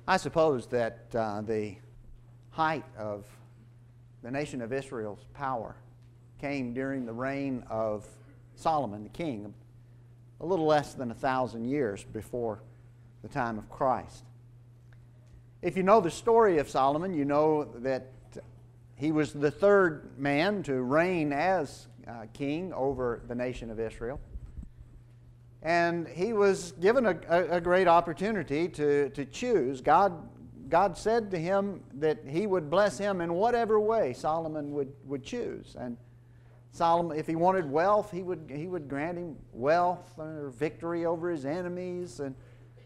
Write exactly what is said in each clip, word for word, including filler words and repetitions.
I suppose that uh, the height of the nation of Israel's power came during the reign of Solomon, the king, a little less than a thousand years before the time of Christ. If you know the story of Solomon, you know that he was the third man to reign as uh, king over the nation of Israel. And he was given a, a, a great opportunity to, to choose. God, God said to him that he would bless him in whatever way Solomon would, would choose. And Solomon, if he wanted wealth, he would, he would grant him wealth or victory over his enemies. And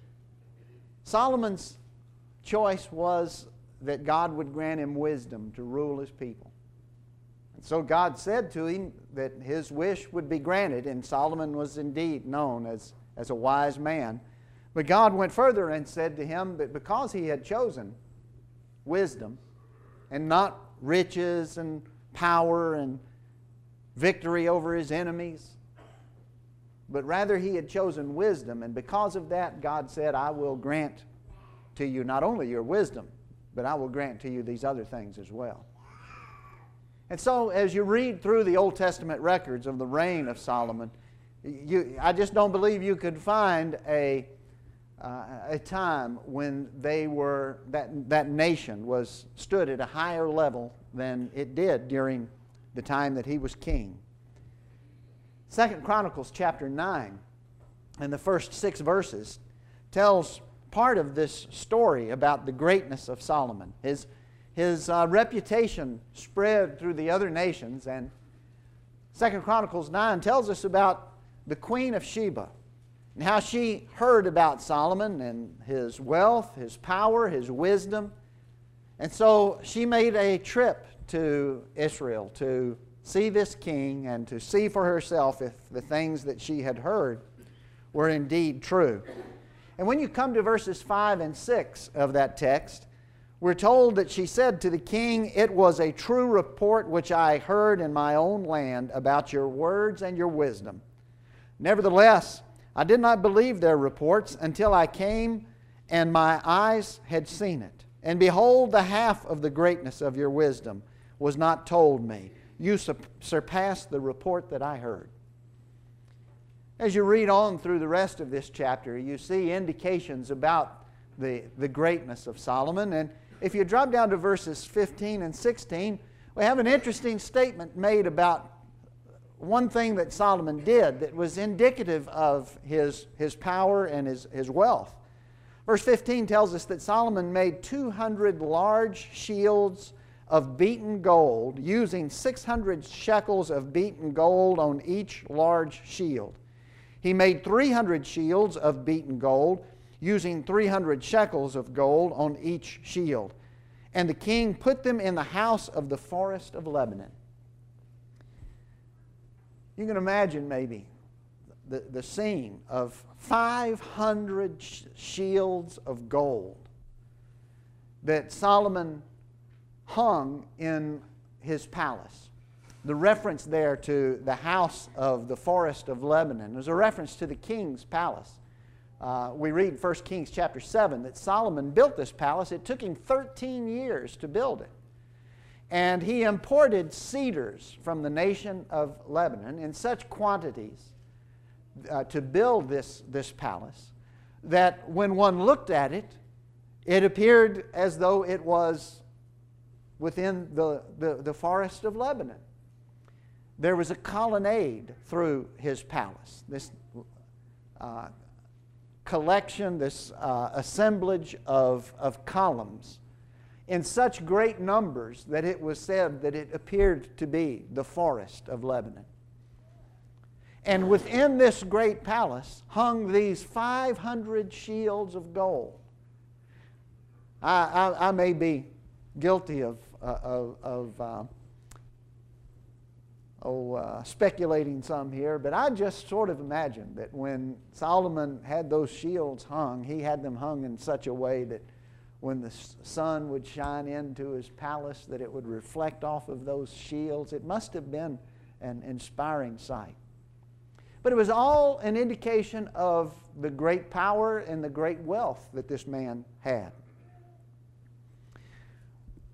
Solomon's choice was that God would grant him wisdom to rule his people. And so God said to him that his wish would be granted, and Solomon was indeed known as, as a wise man. But God went further and said to him that because he had chosen wisdom and not riches and power and victory over his enemies, but rather he had chosen wisdom, and because of that God said, I will grant to you not only your wisdom, but I will grant to you these other things as well. And so as you read through the Old Testament records of the reign of Solomon, you, I just don't believe you could find a, uh, a time when they were, that, that nation was stood at a higher level than it did during the time that he was king. Second Chronicles chapter nine and the first six verses tells part of this story about the greatness of Solomon. His, his uh, reputation spread through the other nations, and Second Chronicles nine tells us about the Queen of Sheba and how she heard about Solomon and his wealth, his power, his wisdom. And so she made a trip to Israel to see this king and to see for herself if the things that she had heard were indeed true. And when you come to verses five and six of that text, we're told that she said to the king, "It was a true report which I heard in my own land about your words and your wisdom. Nevertheless, I did not believe their reports until I came and my eyes had seen it. And behold, the half of the greatness of your wisdom was not told me. You surpassed the report that I heard." As you read on through the rest of this chapter, you see indications about the, the greatness of Solomon. And if you drop down to verses fifteen and sixteen, we have an interesting statement made about one thing that Solomon did that was indicative of his, his power and his, his wealth. Verse fifteen tells us that Solomon made two hundred large shields of beaten gold, using six hundred shekels of beaten gold on each large shield. He made three hundred shields of beaten gold, using three hundred shekels of gold on each shield. And the king put them in the house of the forest of Lebanon. You can imagine maybe the, the scene of five hundred sh- shields of gold that Solomon hung in his palace. The reference there to the house of the forest of Lebanon is a reference to the king's palace. Uh, we read in First Kings chapter seven that Solomon built this palace. It took him thirteen years to build it. And he imported cedars from the nation of Lebanon in such quantities uh, to build this, this palace that when one looked at it, it appeared as though it was within the, the, the forest of Lebanon. There was a colonnade through his palace, this uh, collection, this uh, assemblage of, of columns in such great numbers that it was said that it appeared to be the forest of Lebanon. And within this great palace hung these five hundred shields of gold. I, I, I may be guilty of, uh, of, of uh, oh, uh, speculating some here, but I just sort of imagine that when Solomon had those shields hung, he had them hung in such a way that when the sun would shine into his palace, that it would reflect off of those shields. It must have been an inspiring sight. But it was all an indication of the great power and the great wealth that this man had.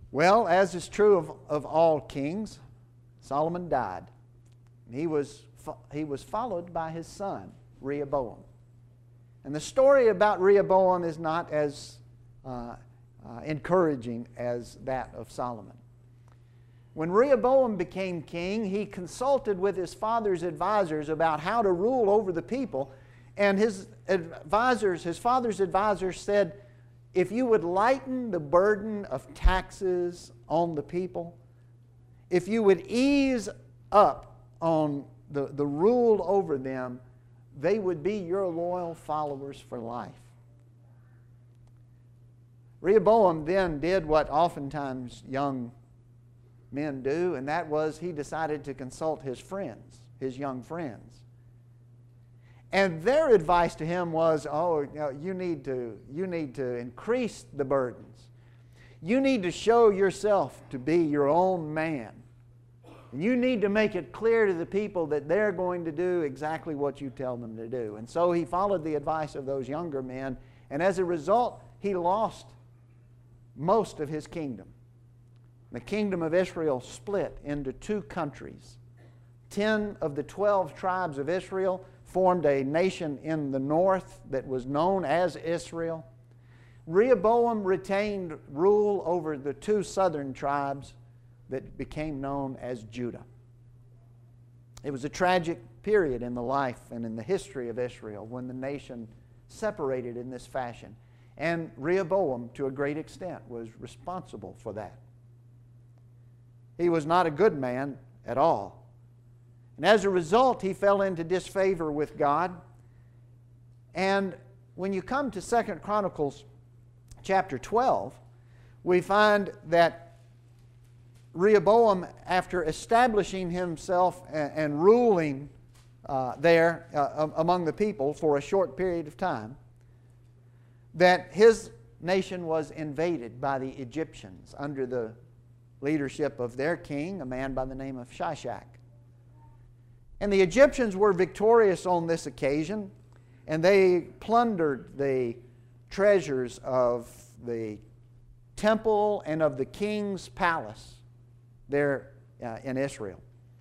Well, as is true of, of all kings, Solomon died. He was, he was followed by his son, Rehoboam. And the story about Rehoboam is not as uh, uh, encouraging as that of Solomon. When Rehoboam became king, he consulted with his father's advisors about how to rule over the people. And his advisors, his father's advisors said, if you would lighten the burden of taxes on the people, if you would ease up on the, the rule over them, they would be your loyal followers for life. Rehoboam then did what oftentimes young men do, and that was he decided to consult his friends, his young friends. And their advice to him was, oh, you know, you need to, you need to increase the burdens. You need to show yourself to be your own man. And you need to make it clear to the people that they're going to do exactly what you tell them to do. And so he followed the advice of those younger men, and as a result, he lost most of his kingdom. The kingdom of Israel split into two countries. Ten of the twelve tribes of Israel formed a nation in the north that was known as Israel. Rehoboam retained rule over the two southern tribes that became known as Judah. It was a tragic period in the life and in the history of Israel when the nation separated in this fashion. And Rehoboam, to a great extent, was responsible for that. He was not a good man at all. And as a result, he fell into disfavor with God. And when you come to Second Chronicles chapter twelve, we find that Rehoboam, after establishing himself and, and ruling uh, there uh, among the people for a short period of time, that his nation was invaded by the Egyptians under the leadership of their king, a man by the name of Shishak. And the Egyptians were victorious on this occasion, and they plundered the treasures of the temple and of the king's palace there uh, in Israel.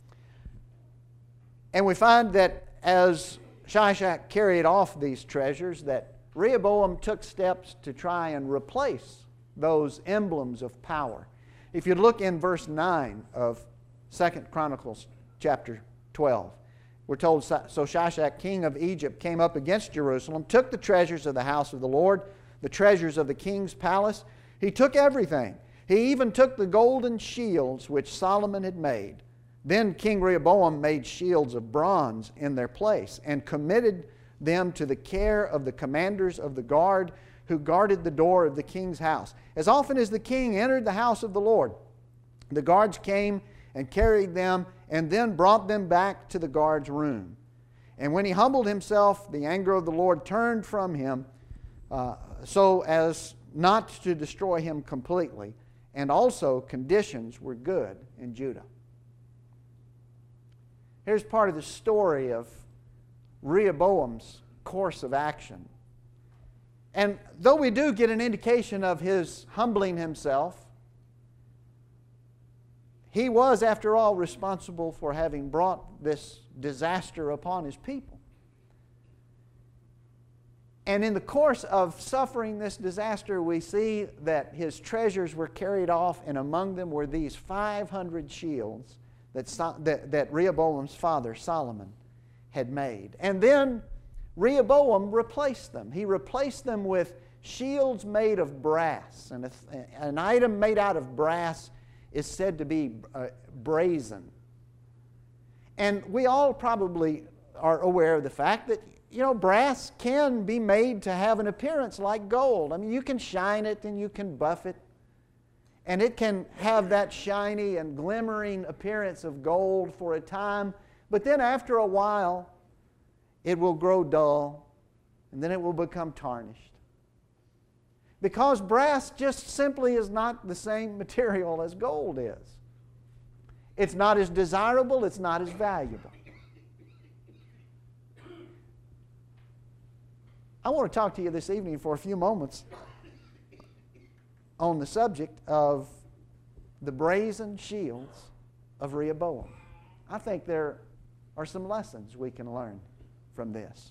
And we find that as Shishak carried off these treasures, that Rehoboam took steps to try and replace those emblems of power. If you look in verse nine of Second Chronicles chapter twelve, we're told, so Shishak, king of Egypt, came up against Jerusalem, took the treasures of the house of the Lord, the treasures of the king's palace. He took everything. He even took the golden shields which Solomon had made. Then King Rehoboam made shields of bronze in their place and committed them to the care of the commanders of the guard who guarded the door of the king's house. As often as the king entered the house of the Lord, the guards came and carried them and then brought them back to the guard's room. And when he humbled himself, the anger of the Lord turned from him uh, so as not to destroy him completely. And also conditions were good in Judah. Here's part of the story of Rehoboam's course of action. And though we do get an indication of his humbling himself, he was, after all, responsible for having brought this disaster upon his people. And in the course of suffering this disaster, we see that his treasures were carried off, and among them were these five hundred shields that, that, that Rehoboam's father, Solomon, had made. And then Rehoboam replaced them. He replaced them with shields made of brass. And an item made out of brass is said to be uh, brazen. And we all probably are aware of the fact that, you know, brass can be made to have an appearance like gold. I mean, you can shine it and you can buff it, and it can have that shiny and glimmering appearance of gold for a time, but then after a while, it will grow dull, and then it will become tarnished. Because brass just simply is not the same material as gold is. It's not as desirable, it's not as valuable. I want to talk to you this evening for a few moments on the subject of the brazen shields of Rehoboam. I think there are some lessons we can learn from this.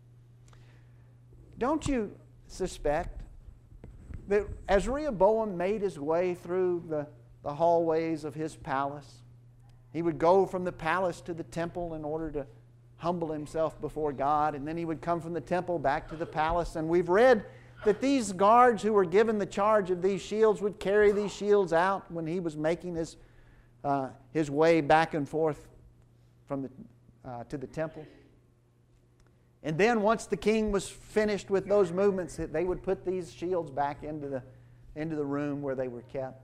Don't you suspect that as Rehoboam made his way through the, the hallways of his palace, he would go from the palace to the temple in order to humble himself before God, and then he would come from the temple back to the palace. And we've read that these guards who were given the charge of these shields would carry these shields out when he was making his, uh, his way back and forth from the, uh, to the temple. And then once the king was finished with those movements, they would put these shields back into the, into the room where they were kept.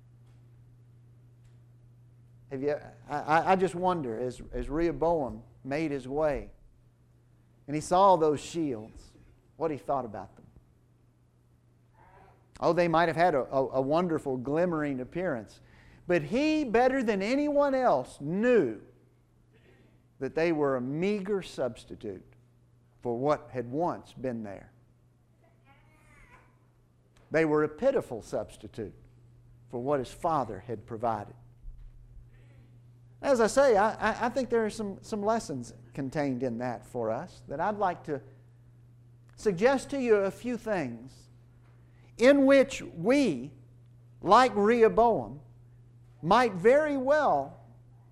Have you, I, I just wonder, as, as Rehoboam made his way and he saw those shields, what he thought about them. Oh, they might have had a, a, a wonderful glimmering appearance, but he, better than anyone else, knew that they were a meager substitute for what had once been there. They were a pitiful substitute for what his father had provided. As I say, I, I think there are some, some lessons contained in that for us that I'd like to suggest to you a few things in which we, like Rehoboam, might very well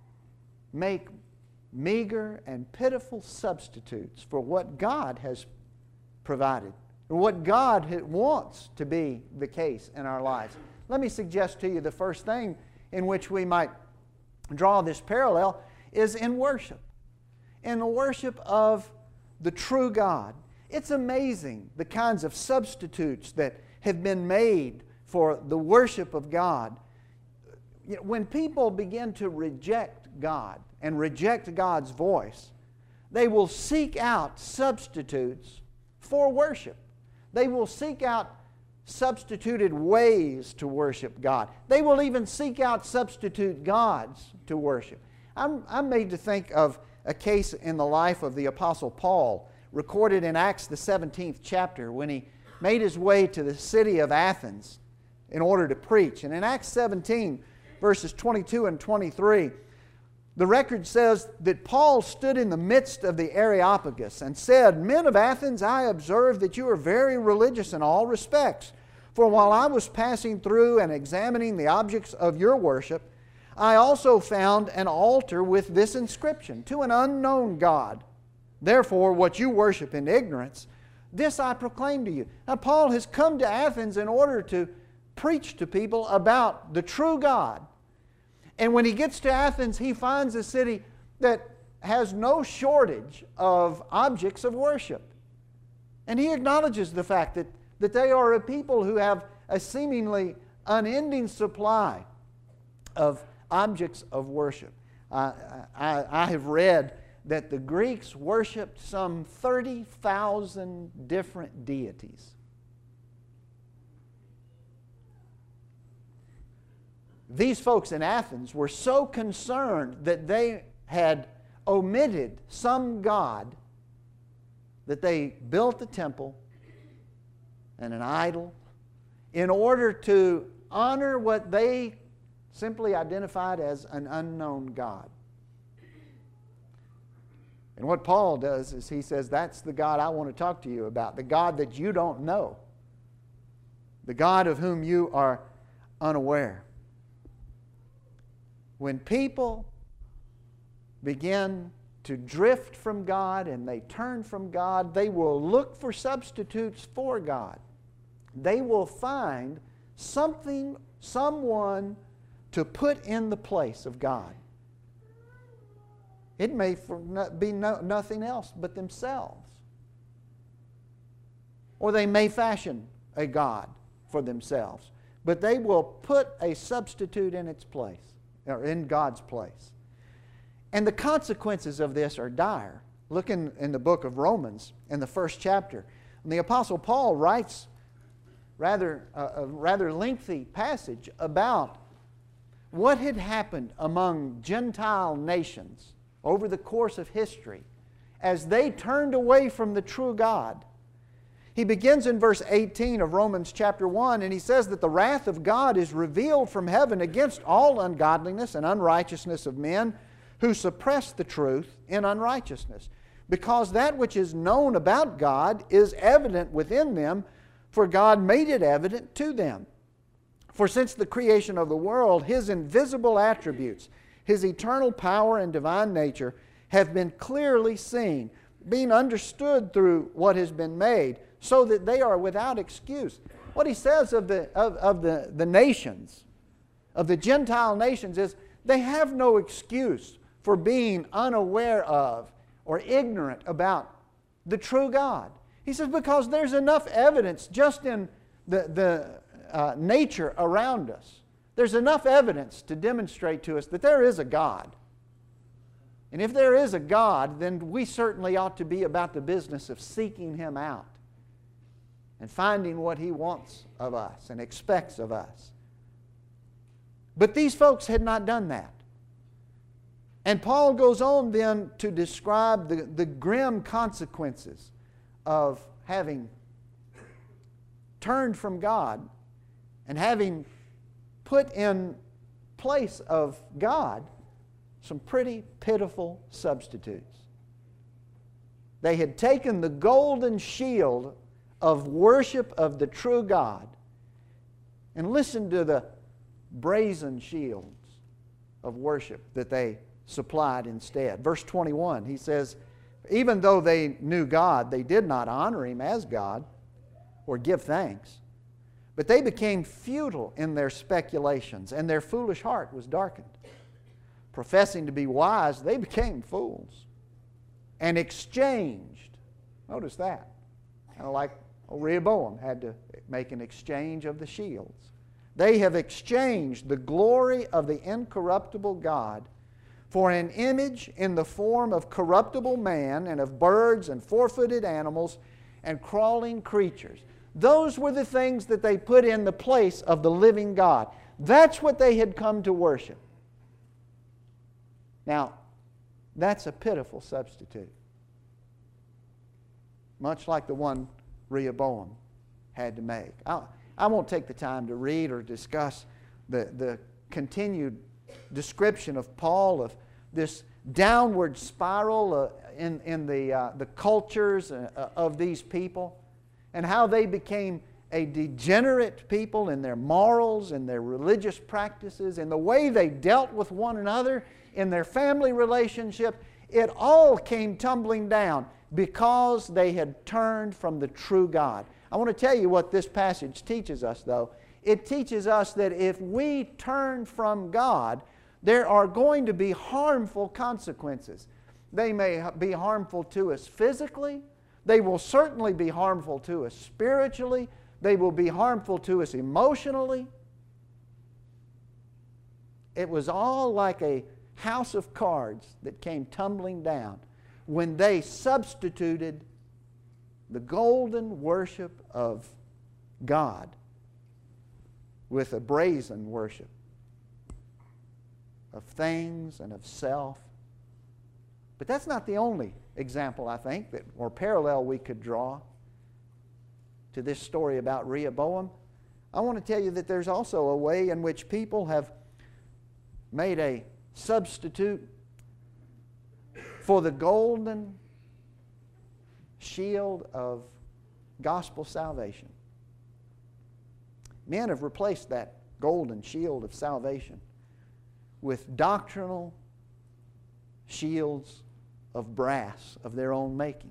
make meager and pitiful substitutes for what God has provided, and what God wants to be the case in our lives. Let me suggest to you the first thing in which we might draw this parallel is in worship. In the worship of the true God. It's amazing the kinds of substitutes that have been made for the worship of God. You know, when people begin to reject God and reject God's voice, they will seek out substitutes for worship. They will seek out substituted ways to worship God. They will even seek out substitute gods to worship. I'm, I'm made to think of a case in the life of the Apostle Paul, recorded in Acts the seventeenth chapter, when he made his way to the city of Athens in order to preach. And in Acts seventeen, verses twenty-two and twenty-three, the record says that Paul stood in the midst of the Areopagus and said, "Men of Athens, I observe that you are very religious in all respects. For while I was passing through and examining the objects of your worship, I also found an altar with this inscription, to an unknown God. Therefore, what you worship in ignorance, this I proclaim to you." Now, Paul has come to Athens in order to preach to people about the true God. And when he gets to Athens, he finds a city that has no shortage of objects of worship. And he acknowledges the fact that, that they are a people who have a seemingly unending supply of objects of worship. Uh, I, I have read that the Greeks worshipped some thirty thousand different deities. These folks in Athens were so concerned that they had omitted some god that they built a temple and an idol in order to honor what they simply identified as an unknown God. And what Paul does is he says, that's the God I want to talk to you about, the God that you don't know, the God of whom you are unaware. When people begin to drift from God and they turn from God, they will look for substitutes for God. They will find something, someone to put in the place of God. It may be no, nothing else but themselves. Or they may fashion a God for themselves. But they will put a substitute in its place, or in God's place. And the consequences of this are dire. Look in, in the book of Romans, in the first chapter. And the Apostle Paul writes rather, uh, a rather lengthy passage about what had happened among Gentile nations over the course of history as they turned away from the true God. He begins in verse eighteen of Romans chapter one, and he says that the wrath of God is revealed from heaven against all ungodliness and unrighteousness of men who suppress the truth in unrighteousness. Because that which is known about God is evident within them, for God made it evident to them. For since the creation of the world, His invisible attributes, His eternal power and divine nature, have been clearly seen, being understood through what has been made, so that they are without excuse. What he says of the, of, of the, the nations, of the Gentile nations, is they have no excuse for being unaware of or ignorant about the true God. He says because there's enough evidence just in the, the uh, nature around us. There's enough evidence to demonstrate to us that there is a God. And if there is a God, then we certainly ought to be about the business of seeking Him out and finding what He wants of us and expects of us. But these folks had not done that. And Paul goes on then to describe the, the grim consequences of having turned from God and having put in place of God some pretty pitiful substitutes. They had taken the golden shield of worship of the true God and listened to the brazen shields of worship that they supplied instead. Verse twenty-one, he says, even though they knew God, they did not honor Him as God or give thanks, but they became futile in their speculations, and their foolish heart was darkened. Professing to be wise, they became fools and exchanged. Notice that. Kind of like Rehoboam had to make an exchange of the shields. They have exchanged the glory of the incorruptible God for an image in the form of corruptible man and of birds and four-footed animals and crawling creatures. Those were the things that they put in the place of the living God. That's what they had come to worship. Now, that's a pitiful substitute. Much like the one Rehoboam had to make. I, I won't take the time to read or discuss the, the continued description of Paul of this downward spiral uh, in, in the, uh, the cultures uh, of these people and how they became a degenerate people in their morals and their religious practices and the way they dealt with one another in their family relationship. It all came tumbling down because they had turned from the true God. I want to tell you what this passage teaches us, though. It teaches us that if we turn from God, there are going to be harmful consequences. They may be harmful to us physically. They will certainly be harmful to us spiritually. They will be harmful to us emotionally. It was all like a house of cards that came tumbling down when they substituted the golden worship of God with a brazen worship of things and of self. But that's not the only example, I think, that, or parallel we could draw to this story about Rehoboam. I want to tell you that there's also a way in which people have made a substitute for the golden shield of gospel salvation. Men have replaced that golden shield of salvation with doctrinal shields of brass of their own making.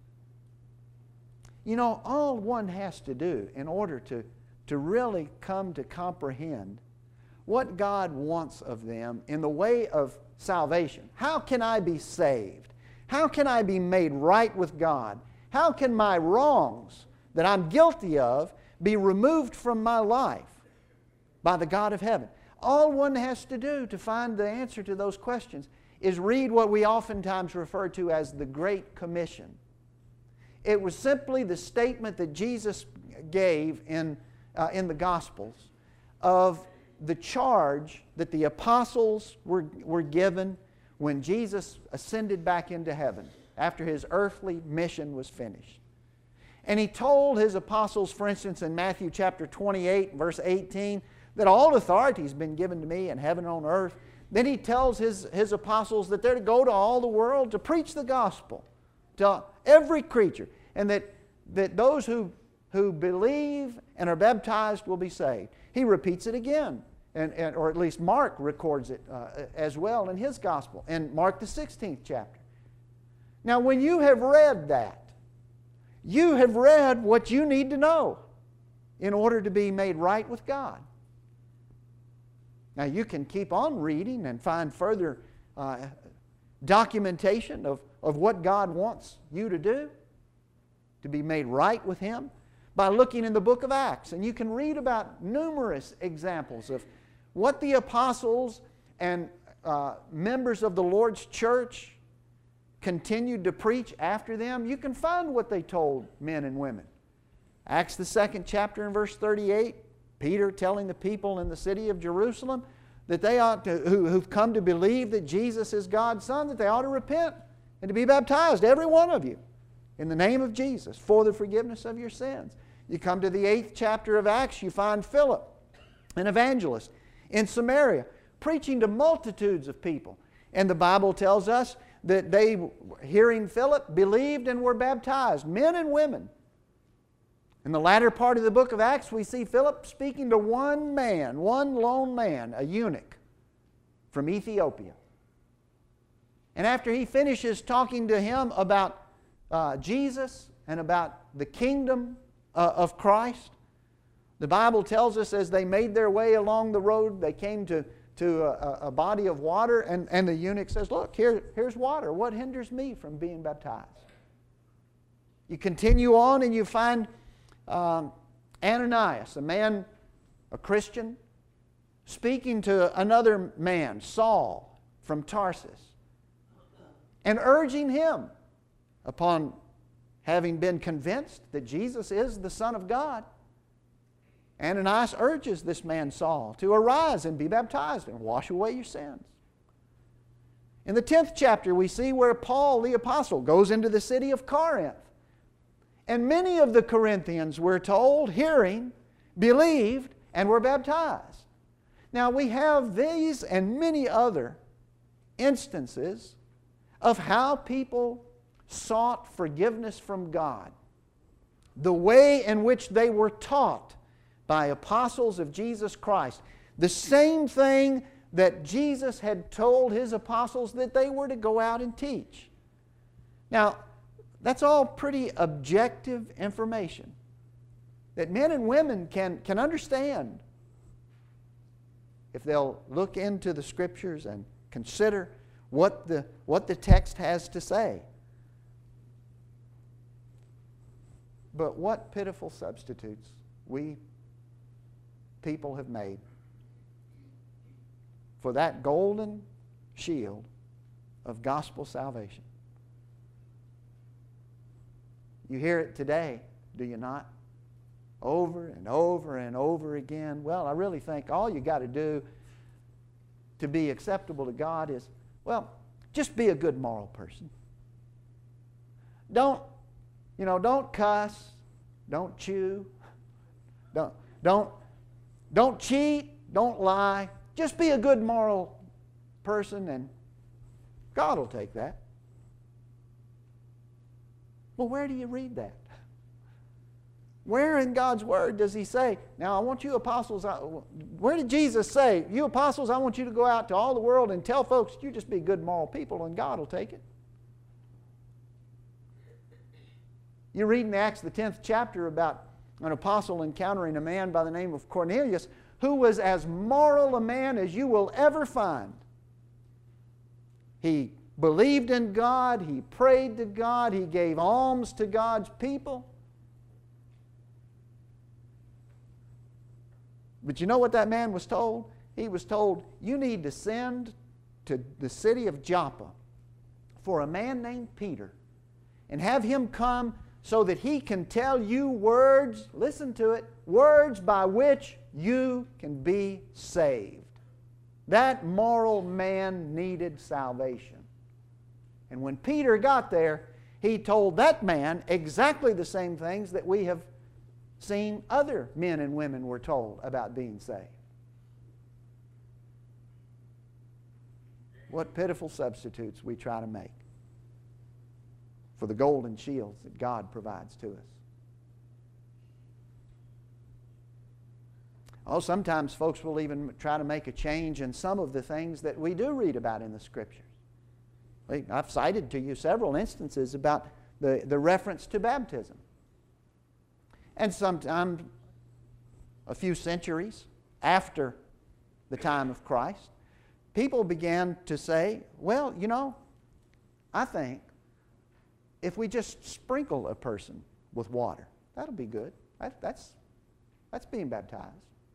You know, all one has to do in order to, to really come to comprehend what God wants of them in the way of salvation. How can I be saved? How can I be made right with God? How can my wrongs that I'm guilty of be removed from my life by the God of heaven? All one has to do to find the answer to those questions is read what we oftentimes refer to as the Great Commission. It was simply the statement that Jesus gave in, uh, in the Gospels of the charge that the apostles were, were given when Jesus ascended back into heaven after His earthly mission was finished. And He told His apostles, for instance, in Matthew chapter twenty-eight, verse eighteen, that all authority has been given to me in heaven and on earth. Then He tells His, His apostles that they're to go to all the world to preach the gospel to every creature, and that, that those who, who believe and are baptized will be saved. He repeats it again, and, and, or at least Mark records it uh, as well in his gospel, in Mark the sixteenth chapter. Now, when you have read that, you have read what you need to know in order to be made right with God. Now, you can keep on reading and find further uh, documentation of, of what God wants you to do to be made right with Him by looking in the book of Acts. And you can read about numerous examples of what the apostles and uh, members of the Lord's church continued to preach after them. You can find what they told men and women. Acts the second chapter and verse thirty-eight, Peter telling the people in the city of Jerusalem that they ought to, who, who've come to believe that Jesus is God's Son, that they ought to repent and to be baptized, every one of you, in the name of Jesus for the forgiveness of your sins. You come to the eighth chapter of Acts, you find Philip, an evangelist in Samaria, preaching to multitudes of people. And the Bible tells us that they, hearing Philip, believed and were baptized, men and women. In the latter part of the book of Acts, we see Philip speaking to one man, one lone man, a eunuch from Ethiopia. And after he finishes talking to him about uh, Jesus and about the kingdom uh, of Christ, the Bible tells us as they made their way along the road, they came to, to a, a body of water, and, and the eunuch says, look, here, here's water. What hinders me from being baptized? You continue on and you find um, Ananias, a man, a Christian, speaking to another man, Saul, from Tarsus, and urging him, upon having been convinced that Jesus is the Son of God, Ananias urges this man Saul to arise and be baptized and wash away your sins. In the tenth chapter, we see where Paul the apostle goes into the city of Corinth. And many of the Corinthians, we're told, hearing, believed, and were baptized. Now we have these and many other instances of how people sought forgiveness from God. The way in which they were taught by apostles of Jesus Christ. The same thing that Jesus had told His apostles that they were to go out and teach. Now, that's all pretty objective information that men and women can, can understand if they'll look into the Scriptures and consider what the, what the text has to say. But what pitiful substitutes we people have made for that golden shield of gospel salvation. You hear it today, do you not? Over and over and over again. Well, I really think all you got to do to be acceptable to God is, well, just be a good moral person. Don't, you know, don't cuss, don't chew, don't, don't, don't cheat, don't lie. Just be a good moral person and God will take that. Well, where do you read that? Where in God's Word does He say, now I want you apostles, where did Jesus say, you apostles, I want you to go out to all the world and tell folks, you just be good moral people and God will take it? You read in Acts the tenth chapter about an apostle encountering a man by the name of Cornelius who was as moral a man as you will ever find. He believed in God, he prayed to God, he gave alms to God's people. But you know what that man was told? He was told, you need to send to the city of Joppa for a man named Peter and have him come so that he can tell you words, listen to it, words by which you can be saved. That moral man needed salvation. And when Peter got there, he told that man exactly the same things that we have seen other men and women were told about being saved. What pitiful substitutes we try to make for the golden shields that God provides to us. Oh, sometimes folks will even try to make a change in some of the things that we do read about in the Scriptures. I've cited to you several instances about the, the reference to baptism. And sometime, a few centuries after the time of Christ, people began to say, well, you know, I think if we just sprinkle a person with water, that'll be good. That, that's, that's being baptized.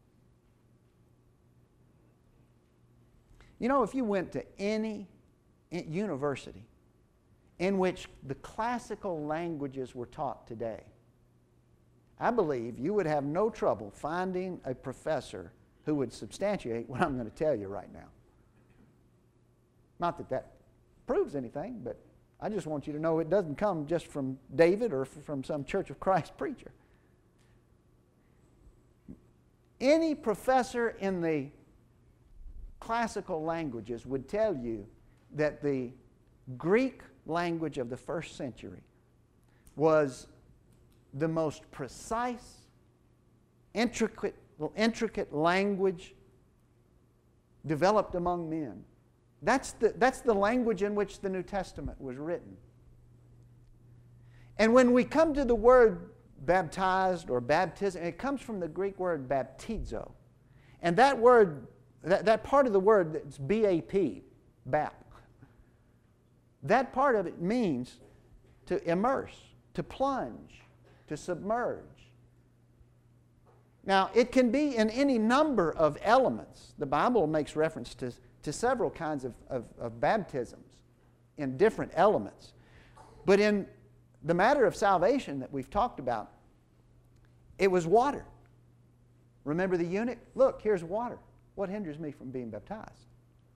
You know, if you went to any university in which the classical languages were taught today, I believe you would have no trouble finding a professor who would substantiate what I'm going to tell you right now. Not that that proves anything, but I just want you to know it doesn't come just from David or from some Church of Christ preacher. Any professor in the classical languages would tell you that the Greek language of the first century was the most precise, intricate, intricate language developed among men. That's the, that's the language in which the New Testament was written. And when we come to the word baptized or baptism, it comes from the Greek word baptizo. And that word, that, that part of the word that's B A P, bap, that part of it means to immerse, to plunge, to submerge. Now, it can be in any number of elements. The Bible makes reference to, to several kinds of, of, of baptisms in different elements. But in the matter of salvation that we've talked about, it was water. Remember the eunuch? Look, here's water. What hinders me from being baptized?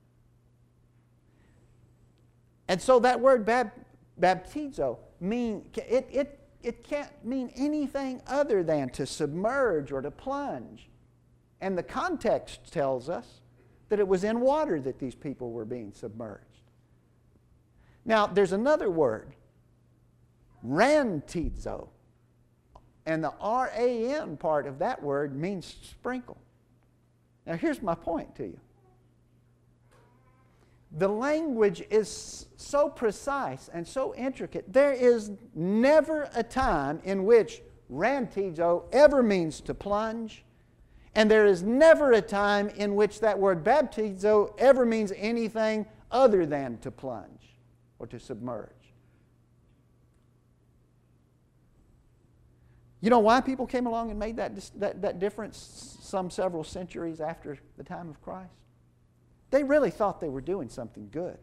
And so that word bab, baptizo, mean, it, it, it can't mean anything other than to submerge or to plunge. And the context tells us that it was in water that these people were being submerged. Now, there's another word, rantizo. And the R A N part of that word means sprinkle. Now, here's my point to you. The language is so precise and so intricate, there is never a time in which rantizo ever means to plunge, and there is never a time in which that word baptizo ever means anything other than to plunge or to submerge. You know why people came along and made that, that, that difference some several centuries after the time of Christ? They really thought they were doing something good.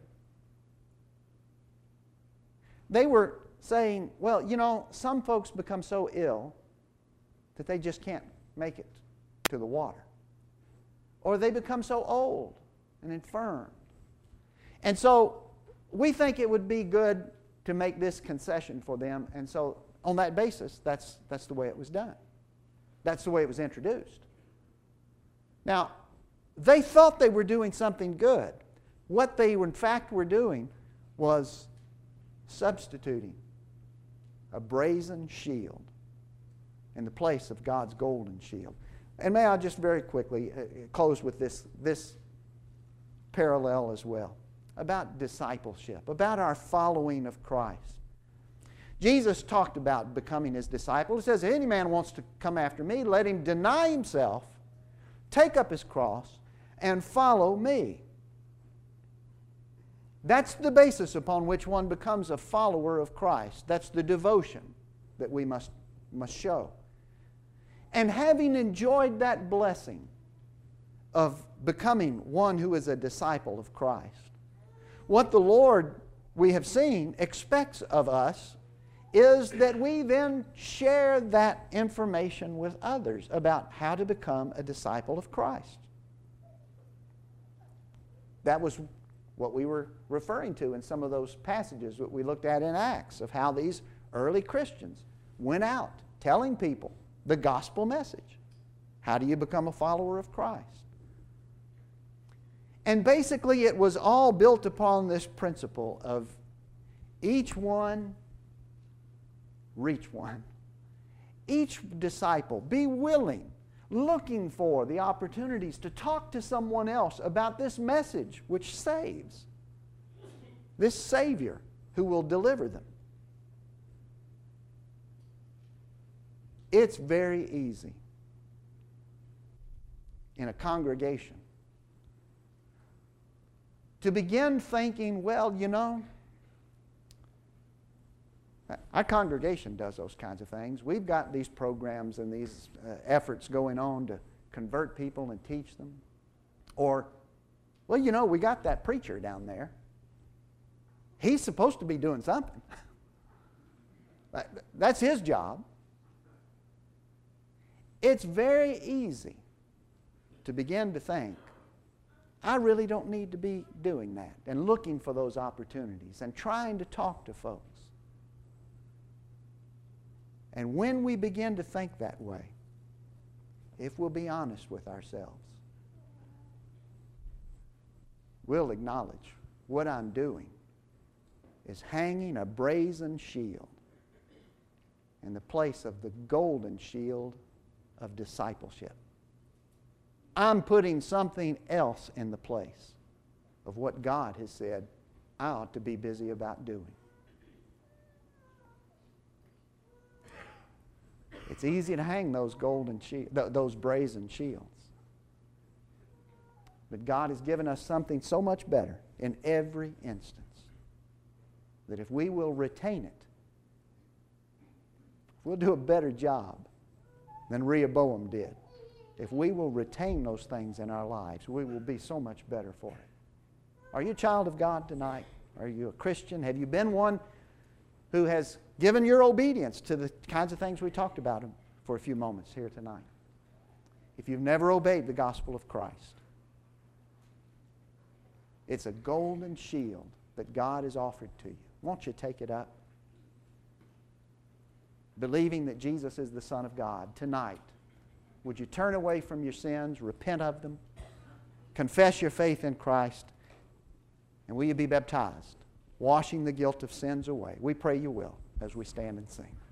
They were saying, well, you know, some folks become so ill that they just can't make it to the water. Or they become so old and infirm. And so we think it would be good to make this concession for them. And so on that basis, that's, that's the way it was done. That's the way it was introduced. Now, they thought they were doing something good. What they in fact were doing was substituting a brazen shield in the place of God's golden shield. And may I just very quickly uh, close with this, this parallel as well about discipleship, about our following of Christ. Jesus talked about becoming His disciple. He says, if any man wants to come after me, let him deny himself, take up his cross, and follow me. That's the basis upon which one becomes a follower of Christ. That's the devotion that we must, must show. And having enjoyed that blessing of becoming one who is a disciple of Christ, what the Lord, we have seen, expects of us is that we then share that information with others about how to become a disciple of Christ. That was what we were referring to in some of those passages that we looked at in Acts of how these early Christians went out telling people the gospel message. How do you become a follower of Christ? And basically it was all built upon this principle of each one reach one. Each disciple be willing, looking for the opportunities to talk to someone else about this message which saves. This Savior who will deliver them. It's very easy in a congregation to begin thinking, well, you know, our congregation does those kinds of things. We've got these programs and these uh, efforts going on to convert people and teach them. Or, well, you know, we got that preacher down there. He's supposed to be doing something. That's his job. It's very easy to begin to think, I really don't need to be doing that, and looking for those opportunities and trying to talk to folks. And when we begin to think that way, if we'll be honest with ourselves, we'll acknowledge what I'm doing is hanging a brazen shield in the place of the golden shield of discipleship. I'm putting something else in the place of what God has said I ought to be busy about doing. It's easy to hang those golden shield, th- those brazen shields. But God has given us something so much better in every instance that if we will retain it, if we'll do a better job than Rehoboam did, if we will retain those things in our lives, we will be so much better for it. Are you a child of God tonight? Are you a Christian? Have you been one who has given your obedience to the kinds of things we talked about for a few moments here tonight? If you've never obeyed the gospel of Christ, it's a golden shield that God has offered to you. Won't you take it up? Believing that Jesus is the Son of God tonight, would you turn away from your sins, repent of them, confess your faith in Christ, and will you be baptized, washing the guilt of sins away? We pray you will as we stand and sing.